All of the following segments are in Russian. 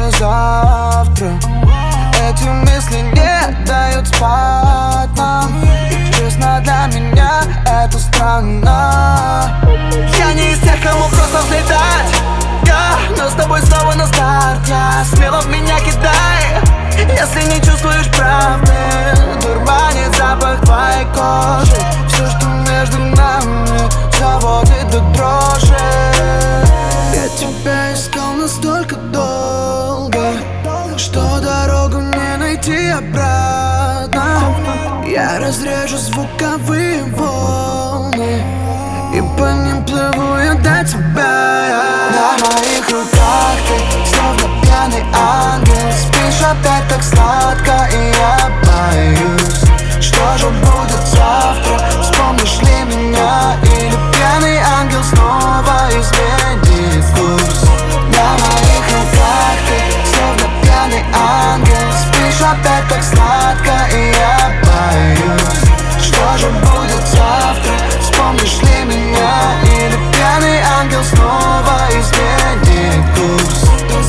уже завтра. Эти мысли не дают спать нам. И честно, для меня это странно. Я не из тех, кому просто взлетать, но с тобой снова на старт. Я смело в меня кидай, если не чувствуешь правды. Дурманит запах твоей кожи. Все, что между нами, заводит до дрожи. Я тебя искал настолько долго, что дорогу не найти обратно. Я разрежу звуковые волны и по ним плыву я до тебя. На моих руках ты, словно пьяный ангел. Спишь опять так сладко, и я боюсь, что же будет завтра. Вспомнишь ли меня, или пьяный ангел снова изменит курс? На моих руках ты, словно пьяный ангел. Спишь опять так сладко, и я боюсь, что же будет завтра. Вспомнишь ли меня, или пьяный ангел снова изменит курс?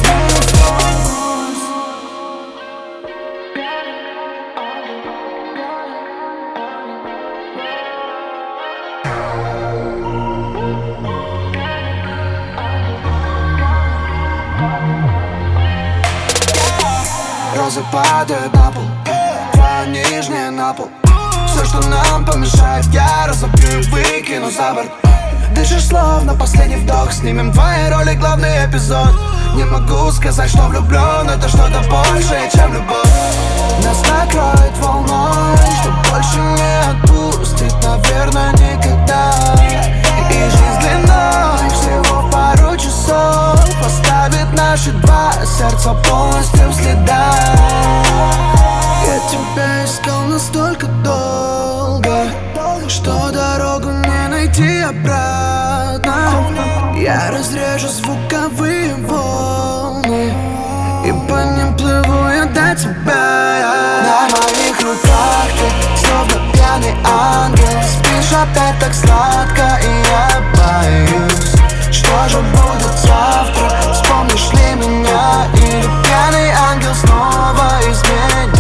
Розы падают на пол, твоя нижняя на пол. Все, что нам помешает, я разобью и выкину за борт. Дышишь словно последний вдох, снимем твои роли, главный эпизод. Не могу сказать, что влюблен, это что-то большее, чем любовь. Нас накроет волной, что больше не отпустит, наверное, никогда. И жизнь длиной всего в пару часов поставит наши два сердца полностью в следах. Я тебя искал настолько долго, что дорогу не найти обратно. Я разрежу звуковые волны и по ним плыву я до тебя. На моих руках ты, словно пьяный ангел. Спишь опять так сладко, и я боюсь, что же будет завтра. Вспомнишь ли меня, или пьяный ангел снова изменит